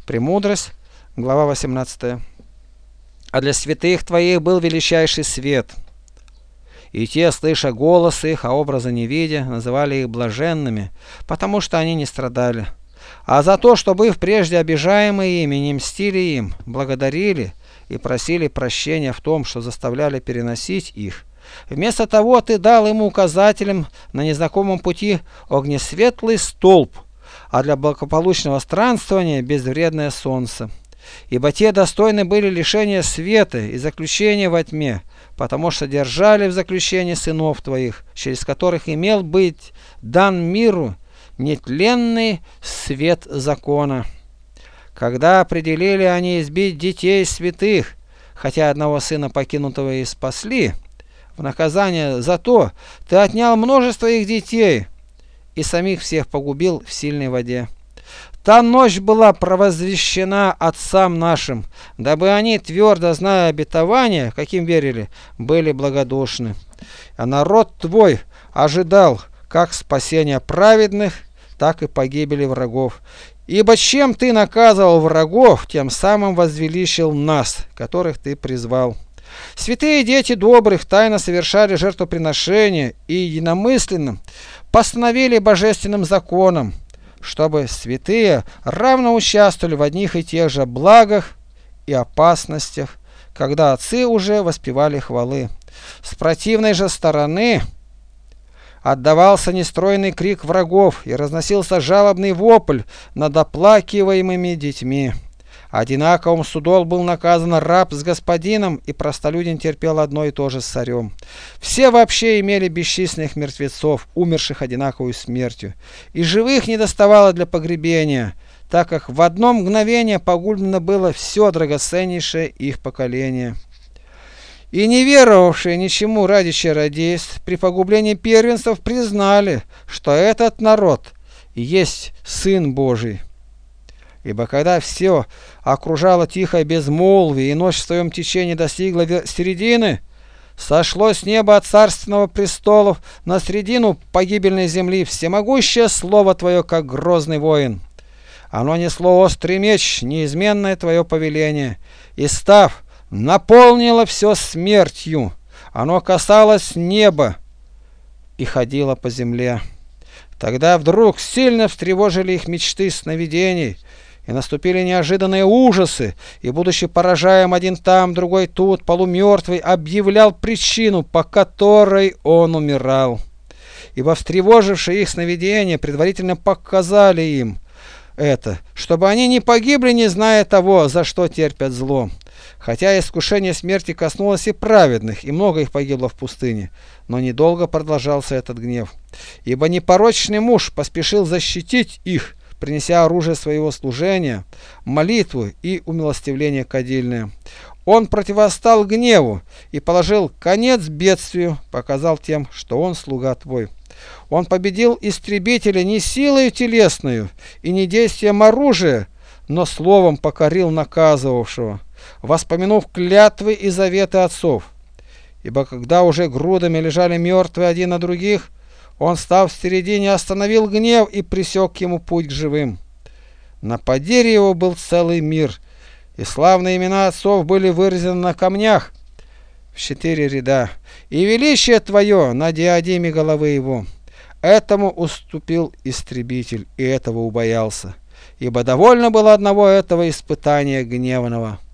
Премудрость, глава 18. А для святых твоих был величайший свет. И те, слыша голос их, а образа не видя, называли их блаженными, потому что они не страдали. А за то, чтобы их прежде обижаемые ими не мстили им, благодарили и просили прощения в том, что заставляли переносить их. Вместо того ты дал им указателем на незнакомом пути огнесветлый столб, а для благополучного странствования безвредное солнце. Ибо те достойны были лишения света и заключения во тьме, потому что держали в заключении сынов твоих, через которых имел быть дан миру нетленный свет закона. Когда определили они избить детей святых, хотя одного сына покинутого и спасли, в наказание за то ты отнял множество их детей и самих всех погубил в сильной воде. Та ночь была провозвещена отцам нашим, дабы они, твердо зная обетование, каким верили, были благодушны. А народ твой ожидал как спасения праведных, так и погибели врагов. Ибо чем ты наказывал врагов, тем самым возвеличил нас, которых ты призвал. Святые дети добрых тайно совершали жертвоприношения и единомысленно постановили божественным законом, чтобы святые равно участвовали в одних и тех же благах и опасностях, когда отцы уже воспевали хвалы. С противной же стороны отдавался нестройный крик врагов и разносился жалобный вопль над оплакиваемыми детьми. Одинаковым судом был наказан раб с господином, и простолюдин терпел одно и то же с царем. Все вообще имели бесчисленных мертвецов, умерших одинаковой смертью, и живых не доставало для погребения, так как в одно мгновение погублено было все драгоценнейшее их поколение. И не веровавшие ничему ради чародейств при погублении первенцев признали, что этот народ есть Сын Божий. Ибо когда все окружало тихое безмолвие, и ночь в своем течении достигла середины, сошло с неба от царственного престола на средину погибельной земли всемогущее слово твое, как грозный воин. Оно несло острый меч, неизменное твое повеление, и, став, наполнило все смертью. Оно касалось неба и ходило по земле. Тогда вдруг сильно встревожили их мечты сновидений, и наступили неожиданные ужасы, и, будучи поражаем один там, другой тут, полумертвый, объявлял причину, по которой он умирал. Ибо встревожившие их сновидения предварительно показали им это, чтобы они не погибли, не зная того, за что терпят зло. Хотя искушение смерти коснулось и праведных, и много их погибло в пустыне, но недолго продолжался этот гнев. Ибо непорочный муж поспешил защитить их, принеся оружие своего служения, молитву и умилостивление кадильное. Он противостал гневу и положил конец бедствию, показал тем, что он слуга твой. Он победил истребителя не силою телесную и не действием оружия, но словом покорил наказывавшего, воспомянув клятвы и заветы отцов. Ибо когда уже грудами лежали мертвые один на других, он, став в середине, остановил гнев и пресек ему путь к живым. На подире его был целый мир, и славные имена отцов были вырезаны на камнях в 4 ряда, и величие твое на диадеме головы его. Этому уступил истребитель, и этого убоялся, ибо довольно было одного этого испытания гневного.